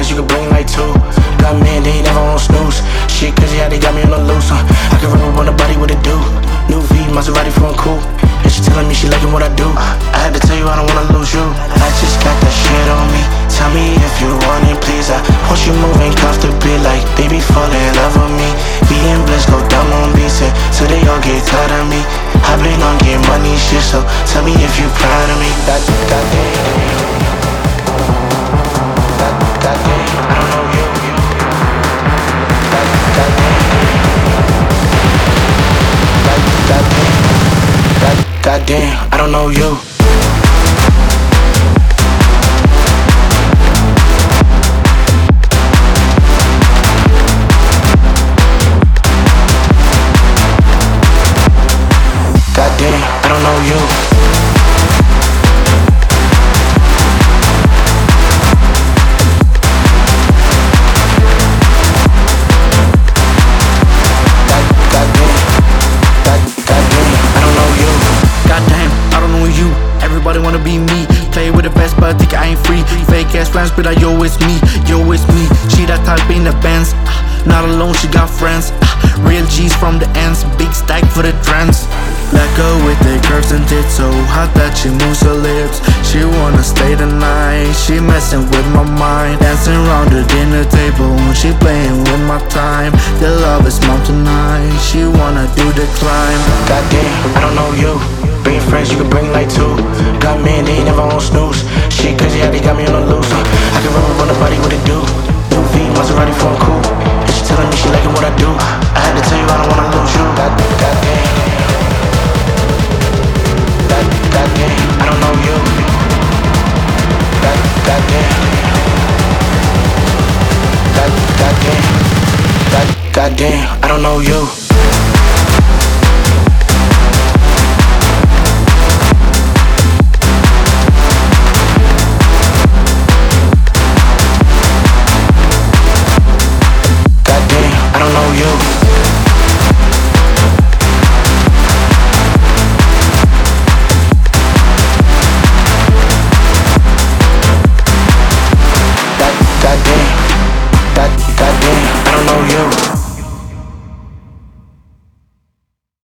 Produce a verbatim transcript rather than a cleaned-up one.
friends, you can bring like two. Got men, they ain't never on snooze. Shit crazy how they got me on the loose, huh? I can run up on the body with a do. New V, Maserati feeling cool. And she telling me she liking what I do. I had to tell you I don't wanna lose you. I just got that shit on me. Tell me if you want it, please. I want you moving comfortably, like baby fall in love with me. Me and Bliss go dumb on beats, yeah, so they all get tired of me. I been on getting money shit, so tell me if you proud of me. God, God damn. God, God damn, I don't know you. God, God damn. God, God damn. God, God damn, I don't know you. Goddamn, I don't know you. God, goddamn, God, goddamn, I don't know you. Goddamn, I don't know you. Everybody wanna be me. Play with the best, but I think I ain't free. Fake ass friends, but I yo it's me, yo it's me. She that type in the Benz. Not alone, she got friends. Real G's from the ends, big stack for the trends. Let go with the curves and tits, so hot that she moves her lips. She wanna stay the night, she messing with my mind. Dancing around the dinner table when she playing with my time. The love is mom tonight, she wanna do the climb. Goddamn, I don't know you. Bring friends, you can bring like two. Got men, they ain't never on snooze. Shit crazy how they got me on the loose, huh? I can run up on the body with a do. New V, Maserati feeling cool. And she telling me she liking what I do. I had to tell you I don't wanna lose you. God, goddamn. God, goddamn, I don't know you. God, goddamn. God, goddamn. God, goddamn, I don't know you.